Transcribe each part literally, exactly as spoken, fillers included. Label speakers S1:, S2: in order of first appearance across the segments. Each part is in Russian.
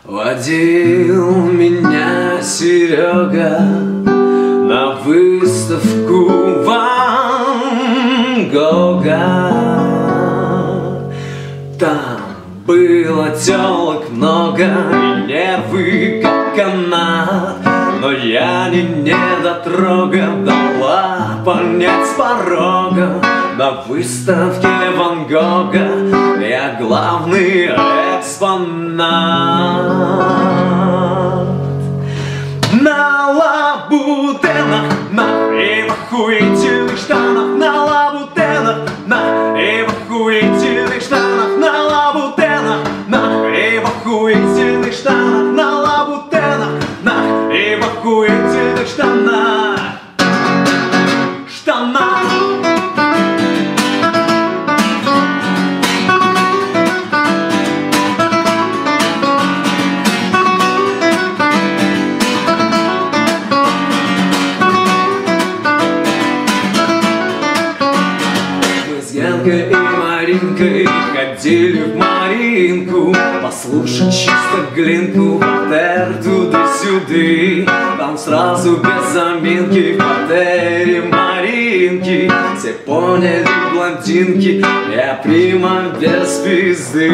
S1: Водил меня Серега на выставку Ван Гога. Там было тёлок много, и нервы как канат, но я не недотрога, дала понять с порога. На выставке Ван Гога я главный экспонат. На лабутенах, на охуительных штанах, на лабутенах, на охуительных штанах, на лабутенах, на охуительных штанах, на лабутенах, на охуительных штанах, штанах. Янкой и Маринкой ходили в Маринку послушать чисто глинку, партер туды-сюды. Там сразу без заминки в партере Маринки все поняли блондинки, я прима без пизды.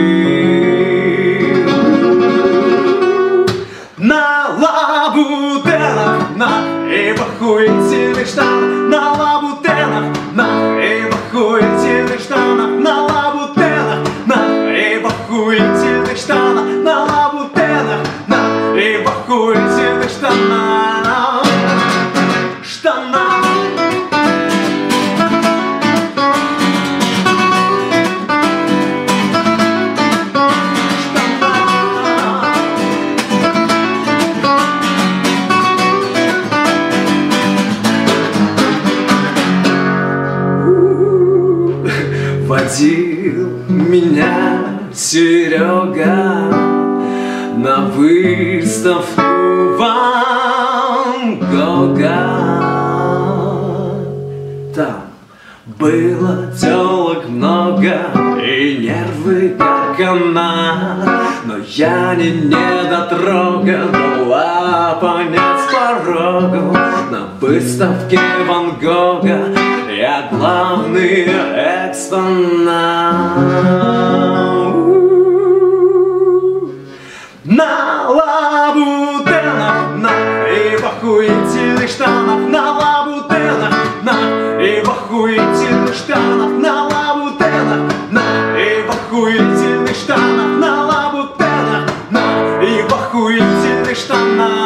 S1: На лабутенах, на охуительных штанах, на лабутенах, на охуительных штанах, на лабутенах, на охуительных штанах, на лабутенах, на охуительных штанах, штанах. Водил меня Серега на выставку Ван Гога. Там было тёлок много, и нервы как канат, но я не недотрога, дала понять с порогу. На выставке Ван Гога я главный экспонат. На лабутенах, на охуительных штанах, на лабутенах, на охуительных штанах, на лабутенах, на охуительных штанах, на лабутенах, на охуительных штанах.